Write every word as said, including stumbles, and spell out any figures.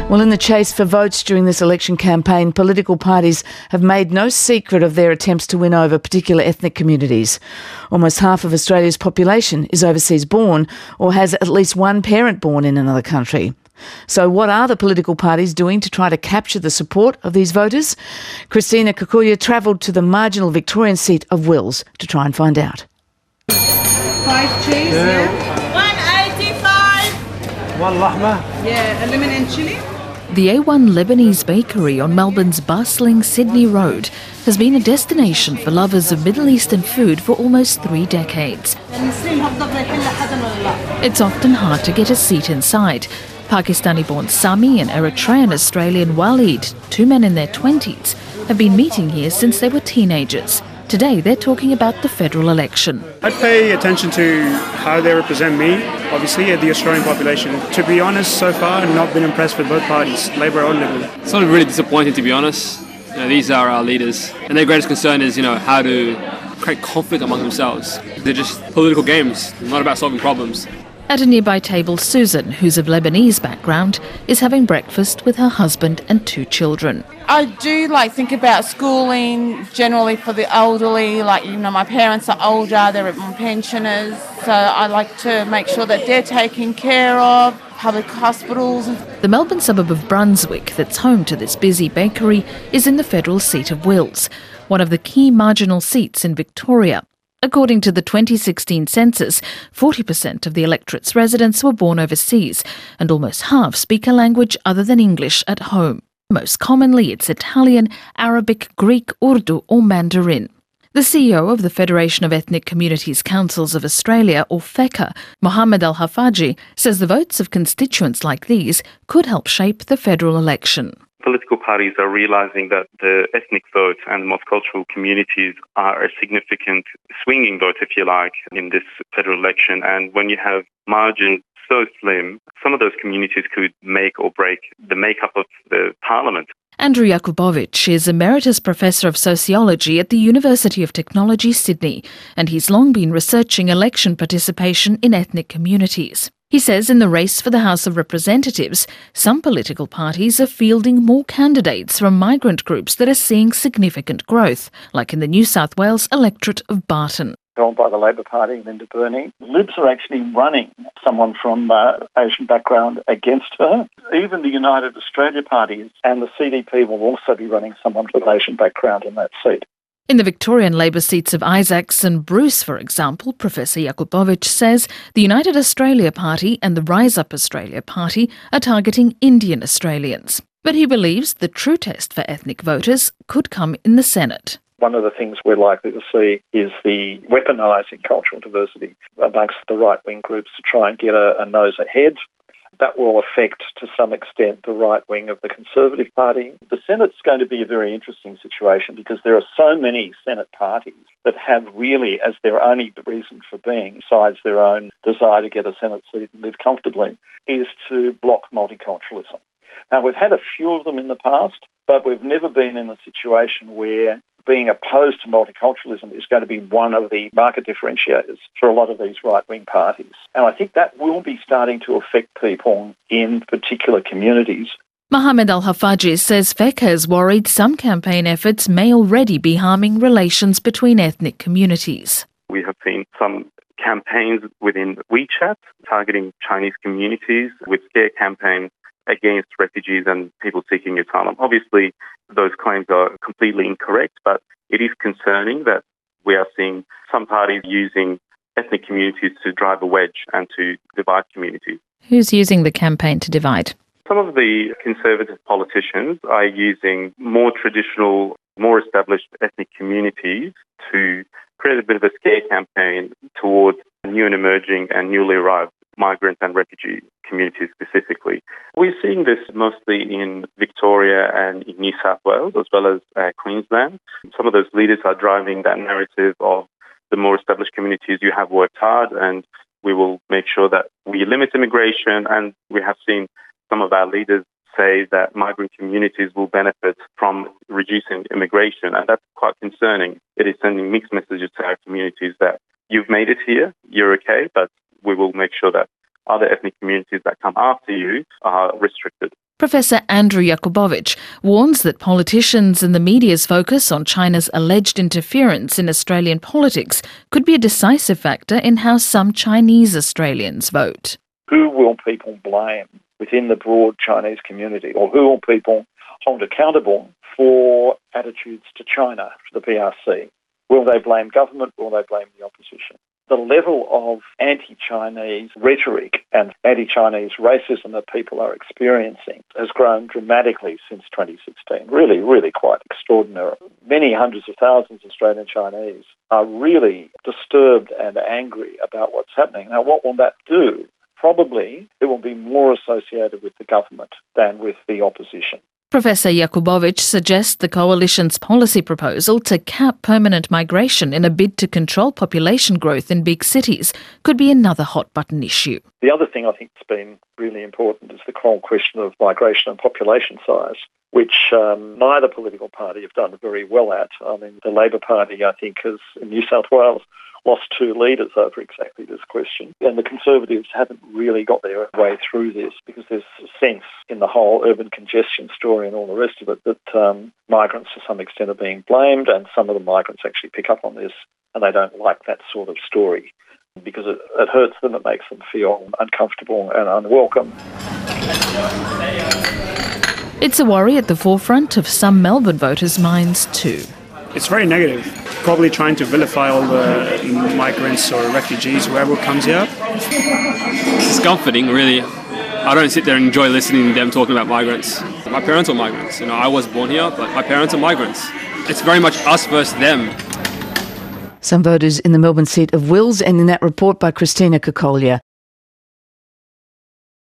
Well, in the chase for votes during this election campaign, political parties have made no secret of their attempts to win over particular ethnic communities. Almost half of Australia's population is overseas born or has at least one parent born in another country. So what are the political parties doing to try to capture the support of these voters? Christina Kikuya travelled to the marginal Victorian seat of Wills to try and find out. Five cheese, yeah. one eighty-five. One lahma. Yeah, a lemon and chilli. The A one Lebanese bakery on Melbourne's bustling Sydney Road has been a destination for lovers of Middle Eastern food for almost three decades. It's often hard to get a seat inside. Pakistani-born Sami and Eritrean-Australian Walid, two men in their twenties, have been meeting here since they were teenagers. Today they're talking about the federal election. I'd pay attention to how they represent me, obviously, the Australian population. To be honest, so far I've not been impressed with both parties, Labor or Liberal. It's not really disappointing, to be honest. You know, these are our leaders, and their greatest concern is, you know, how to create conflict among themselves. They're just political games, not about solving problems. At a nearby table, Susan, who's of Lebanese background, is having breakfast with her husband and two children. I do like think about schooling generally for the elderly, like, you know, my parents are older, they're pensioners, so I like to make sure that they're taken care of, public hospitals. The Melbourne suburb of Brunswick, that's home to this busy bakery, is in the federal seat of Wills, one of the key marginal seats in Victoria. According to the twenty sixteen census, forty percent of the electorate's residents were born overseas, and almost half speak a language other than English at home. Most commonly, it's Italian, Arabic, Greek, Urdu or Mandarin. The C E O of the Federation of Ethnic Communities Councils of Australia, or FECCA, Mohammed Al-Hafaji, says the votes of constituents like these could help shape the federal election. Political parties are realising that the ethnic vote and the multicultural communities are a significant swinging vote, if you like, in this federal election. And when you have margins so slim, some of those communities could make or break the makeup of the parliament. Andrew Jakubowicz is Emeritus Professor of Sociology at the University of Technology, Sydney, and he's long been researching election participation in ethnic communities. He says in the race for the House of Representatives, some political parties are fielding more candidates from migrant groups that are seeing significant growth, like in the New South Wales electorate of Barton. Held by the Labor Party, Linda Burney. Libs are actually running someone from uh, Asian background against her. Even the United Australia Party and the C D P will also be running someone with Asian background in that seat. In the Victorian Labor seats of Isaacs and Bruce, for example, Professor Jakubowicz says the United Australia Party and the Rise Up Australia Party are targeting Indian Australians. But he believes the true test for ethnic voters could come in the Senate. One of the things we're likely to see is the weaponising cultural diversity amongst the right-wing groups to try and get a, a nose ahead. That will affect, to some extent, the right wing of the Conservative Party. The Senate's going to be a very interesting situation because there are so many Senate parties that have really, as their only reason for being, besides their own desire to get a Senate seat and live comfortably, is to block multiculturalism. Now, we've had a few of them in the past, but we've never been in a situation where being opposed to multiculturalism is going to be one of the market differentiators for a lot of these right-wing parties. And I think that will be starting to affect people in particular communities. Mohammed Al-Hafaji says FECCA is worried some campaign efforts may already be harming relations between ethnic communities. We have seen some campaigns within WeChat targeting Chinese communities with scare campaigns against refugees and people seeking asylum. Obviously, those claims are completely incorrect, but it is concerning that we are seeing some parties using ethnic communities to drive a wedge and to divide communities. Who's using the campaign to divide? Some of the conservative politicians are using more traditional, more established ethnic communities to create a bit of a scare campaign towards new and emerging and newly arrived migrant and refugee communities specifically. We're seeing this mostly in Victoria and in New South Wales as well as uh, Queensland. Some of those leaders are driving that narrative of the more established communities, you have worked hard and we will make sure that we limit immigration, and we have seen some of our leaders say that migrant communities will benefit from reducing immigration, and that's quite concerning. It is sending mixed messages to our communities that you've made it here, you're okay, but we will make sure that other ethnic communities that come after you are restricted. Professor Andrew Jakubowicz warns that politicians and the media's focus on China's alleged interference in Australian politics could be a decisive factor in how some Chinese Australians vote. Who will people blame within the broad Chinese community, or who will people hold accountable for attitudes to China, to the P R C? Will they blame government? Will they blame the opposition? The level of anti-Chinese rhetoric and anti-Chinese racism that people are experiencing has grown dramatically since twenty sixteen. Really, really quite extraordinary. Many hundreds of thousands of Australian Chinese are really disturbed and angry about what's happening. Now, what will that do? Probably it will be more associated with the government than with the opposition. Professor Jakubowicz suggests the Coalition's policy proposal to cap permanent migration in a bid to control population growth in big cities could be another hot-button issue. The other thing I think that's been really important is the whole question of migration and population size, which um, neither political party have done very well at. I mean, the Labor Party, I think, has, in New South Wales, lost two leaders over exactly this question. And the Conservatives haven't really got their way through this because there's a sense in the whole urban congestion story and all the rest of it that um, migrants to some extent are being blamed, and some of the migrants actually pick up on this and they don't like that sort of story because it, it hurts them, it makes them feel uncomfortable and unwelcome. It's a worry at the forefront of some Melbourne voters' minds too. It's very negative, probably trying to vilify all the migrants or refugees, whoever comes here. It's comforting, really. I don't sit there and enjoy listening to them talking about migrants. My parents are migrants. You know, I was born here, but my parents are migrants. It's very much us versus them. Some voters in the Melbourne seat of Wills, and in that report by Christina Kokolia.